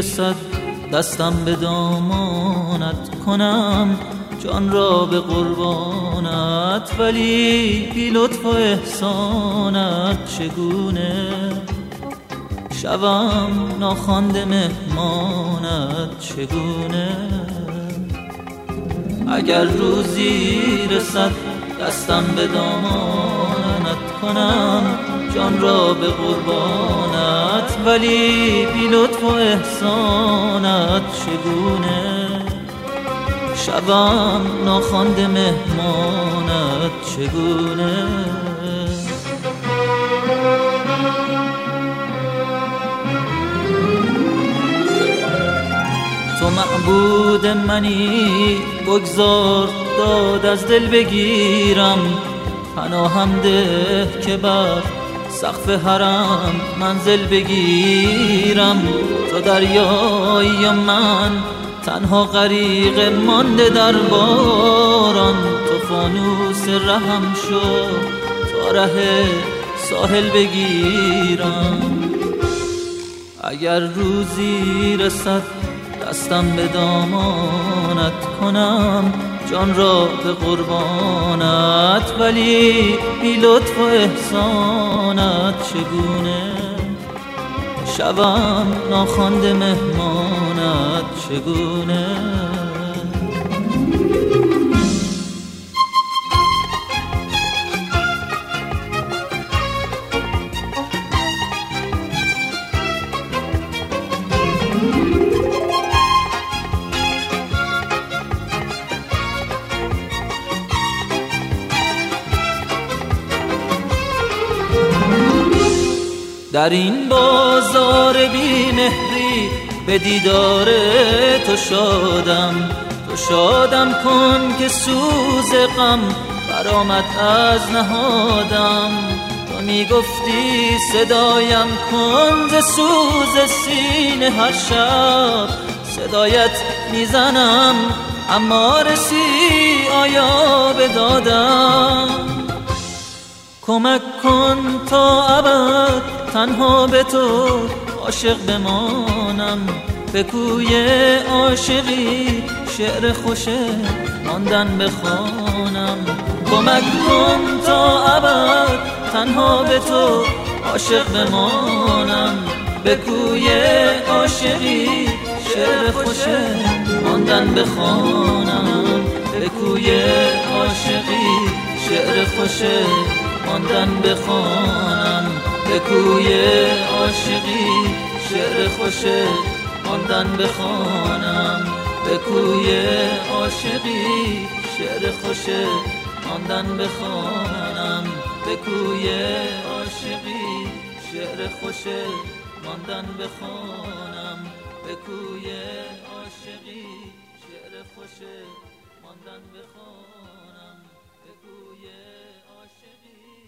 رسد دستم به دامانت، کنم جان را به قربانت، ولی بی لطف و احسانت چگونه شوم ناخوانده مهمانت چگونه. اگر روزی رسد دستم به دامانت، کنم جان را به قربانت، ولی بی لطف و احسانت چگونه شوم ناخوانده مهمانت چگونه. تو معبود منی، بگذار داد از دل بگیرم، پناهم ده که بر سقف حرم منزل بگیرم. تو دریایی و من تنها غریق مانده در باران، تو فانوس رهم شو تا ره ساحل بگیرم. اگر روزی رسد دستم به دامانت، کنم جان را به قربانت، ولی بی لطف و احسانت چگونه شوم ناخوانده مهمانت چگونه. در این بازار بی مهری به دیدار تو شادم، تو شادم کن که سوز غم برآمد از نهادم. تو می گفتی صدایم کن ز سوز سینه، هر شب صدایت میزنم اما رسی آیا به دادم. کمک کن تا ابد تنها به تو عاشق بمانم، به کوی عاشقی شعر خوش ماندن بخوانم. کمک کن تا ابد تنها به تو عاشق بمانم، به کوی عاشقی شعر خوش ماندن بخوانم. به کوی عاشقی شعر خوش ماندن بخوانم، به کوی عاشقی شعر خوش ماندن بخوانم. به کوی عاشقی شعر خوش ماندن بخوانم، به کوی عاشقی شعر خوش ماندن بخوانم. به کوی عاشقی شعر خوش ماندن بخوانم، به کوی عاشقی